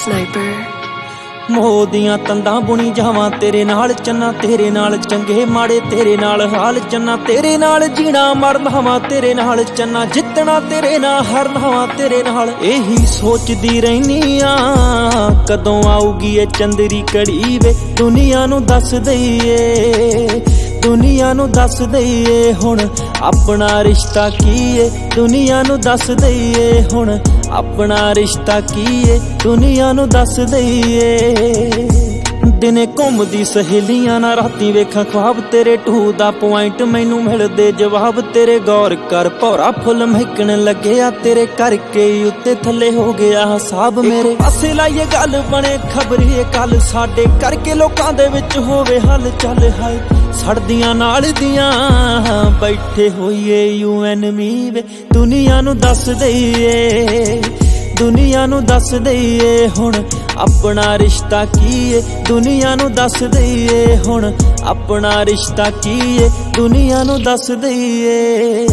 Sniper ਮੋਹ ਦੀਆਂ ਤੰਦਾਂ ਬੁਣੀ ਜਾਵਾਂ ਤੇਰੇ ਨਾਲ ਚੰਨਾ, ਤੇਰੇ ਨਾਲ ਚੰਗੇ ਮਾੜੇ ਤੇਰੇ ਨਾਲ ਹਾਲ ਚੰਨਾ, ਤੇਰੇ ਨਾਲ ਜੀਣਾ ਮਰਨਾ ਵਾ ਤੇਰੇ ਨਾਲ ਚੰਨਾ, ਜਿੱਤਣਾ ਤੇਰੇ ਨਾਲ ਹਾਰਨਾ ਵਾ ਤੇਰੇ ਨਾਲ। ਇਹੀ ਸੋਚਦੀ ਰਹਿਨੀ ਆ ਕਦੋਂ ਆਊਗੀ ਇਹ ਚੰਦਰੀ ਘੜੀ ਵੇ, ਦੁਨੀਆ ਨੂੰ ਦੱਸ ਦਈਏ, ਦੁਨੀਆ ਨੂੰ ਦੱਸ ਦਈਏ ਹੁਣ ਆਪਣਾ ਰਿਸ਼ਤਾ ਕੀ ਏ, ਦੁਨੀਆ ਨੂੰ ਦੱਸ ਦਈਏ ਹੁਣ ਆਪਣਾ ਰਿਸ਼ਤਾ ਕੀ ਏ, ਦੁਨੀਆ ਨੂੰ ਦੱਸ ਦਈਏ। ਦਿਨੇ ਘੁੰਮਦੀ ਸਹੇਲੀਆਂ ਨਾਲ ਰਾਤੀ ਵੇਖਾਂ ख्वाब ਤੇਰੇ ਟੂ ਦਾ ਪੁਆਇੰਟ ਮੈਨੂੰ ਮਿਲਦੇ ਜਵਾਬ ਤੇਰੇ, ਗੌਰ ਕਰ ਭੌਰਾ ਫੁੱਲ ਮਹਿਕਣ ਲੱਗਿਆ ਤੇਰੇ ਕਰਕੇ ਹੀ ਉੱਤੇ ਥੱਲੇ ਹੋ ਗਿਆ ਹਿਸਾਬ ਮੇਰੇ। ਪਾਸੇ ਲਾਈਏ ਗੱਲ ਬਣੇ ਖਬਰੀਏ ਕੱਲ ਸਾਡੇ ਕਰਕੇ ਲੋਕਾਂ ਦੇ ਵਿੱਚ ਹੋਵੇ ਹੱਲ ਚੱਲ ਹਾਏ, ਸੜਦੀਆਂ ਨਾਲ ਦੀਆਂ ਬੈਠੇ ਹੋਈਏ ਯੂ ਐਨਮੀ ਵੇ, ਦੁਨੀਆ ਨੂੰ ਦੱਸ ਦਈਏ, ਦੁਨੀਆ ਨੂੰ ਦੱਸ ਦਈਏ ਹੁਣ ਆਪਣਾ ਰਿਸ਼ਤਾ ਕੀ ਏ, ਦੁਨੀਆ ਨੂੰ ਦੱਸ ਦਈਏ ਹੁਣ ਆਪਣਾ ਰਿਸ਼ਤਾ ਕੀ ਏ, ਦੁਨੀਆ ਨੂੰ ਦੱਸ ਦਈਏ।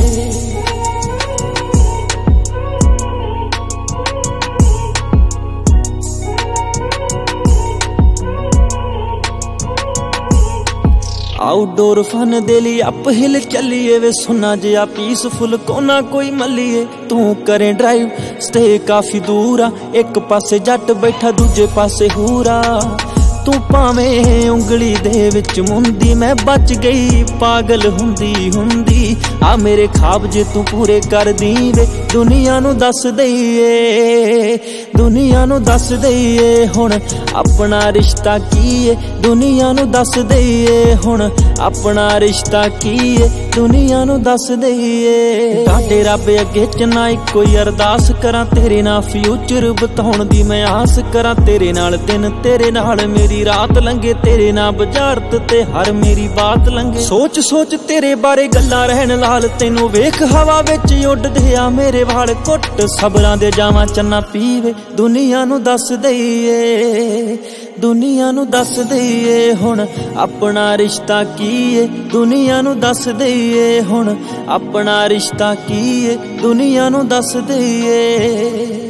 ਆਊਟਡੋਰ ਫਨ ਦੇ ਲਈ ਅਪ ਹਿਲ ਚੱਲੀਏ ਵੇ, ਸੁਣਾ ਜਿਹਾ ਪੀਸਫੁਲ ਕੋਨਾ ਕੋਈ ਮੱਲੀਏ, ਤੂੰ ਕਰੇ ਡਰਾਈਵ ਸਟੇ ਕਾਫੀ ਦੂਰ ਆ, ਇੱਕ ਪਾਸੇ ਜੱਟ ਬੈਠਾ ਦੂਜੇ ਪਾਸੇ ਹੂਰਾ, ਤੂੰ ਭਾਵੇਂ ਉਂਗਲੀ ਦੇ ਵਿੱਚ ਮੁੰਦੀ ਮੈਂ ਬਚ ਗਈ ਪਾਗਲ ਹੁੰਦੀ ਹੁੰਦੀ, ਆ ਮੇਰੇ ख्वाब ਜੇ ਤੂੰ ਪੂਰੇ ਕਰਦੀ ਵੇ, ਦੁਨੀਆ ਨੂੰ ਦੱਸ ਦਈਏ, ਦੁਨੀਆ ਨੂੰ ਦੱਸ ਦਈਏ ਹੁਣ ਆਪਣਾ ਰਿਸ਼ਤਾ ਕੀ ਏ, ਦੁਨੀਆ ਨੂੰ ਦੱਸ ਦਈਏ ਹੁਣ ਆਪਣਾ ਰਿਸ਼ਤਾ ਕੀ ਏ, ਦੁਨੀਆ ਨੂੰ ਦੱਸ ਦਈਏ। ਤੁਹਾਡੇ ਰੱਬ ਅੱਗੇ ਚੰਨਾ ਇੱਕੋ ਹੀ ਅਰਦਾਸ ਕਰਾਂ, ਤੇਰੇ ਨਾਲ ਫਿਊਚਰ ਬਤਾਉਣ ਦੀ ਮੈਂ ਆਸ ਕਰਾਂ, ਤੇਰੇ ਨਾਲ ਦਿਨ ਤੇਰੇ ਨਾਲ ਮੇਰੀ ਰਾਤ ਲੰਘੇ, ਤੇਰੇ ਨਾਲ ਬੁਝਾਰਤ ਤੇ ਹਰ ਮੇਰੀ ਬਾਤ ਲੰਘੇ। ਸੋਚ ਸੋਚ ਤੇਰੇ ਬਾਰੇ ਗੱਲਾਂ ਰਹਿਣ ਲਾਲ, ਤੈਨੂੰ ਵੇਖ ਹਵਾ ਵਿੱਚ ਉੱਡਦੇ ਆ ਮੇਰੇ ਵਾਲ, ਘੁੱਟ ਸਬਰਾਂ ਦੇ ਜਾਵਾਂ ਚੰਨਾ ਪੀਵੇ, ਦੁਨੀਆ ਨੂੰ ਦੱਸ ਦਈਏ, ਦੁਨੀਆ ਨੂੰ ਦੱਸ ਦਈਏ ਹੁਣ ਆਪਣਾ ਰਿਸ਼ਤਾ ਕੀ ਏ, ਦੁਨੀਆ ਨੂੰ ਦੱਸ ਦਈਏ ਹੁਣ ਆਪਣਾ ਰਿਸ਼ਤਾ ਕੀ ਏ, ਦੁਨੀਆ ਨੂੰ ਦੱਸ ਦਈਏ।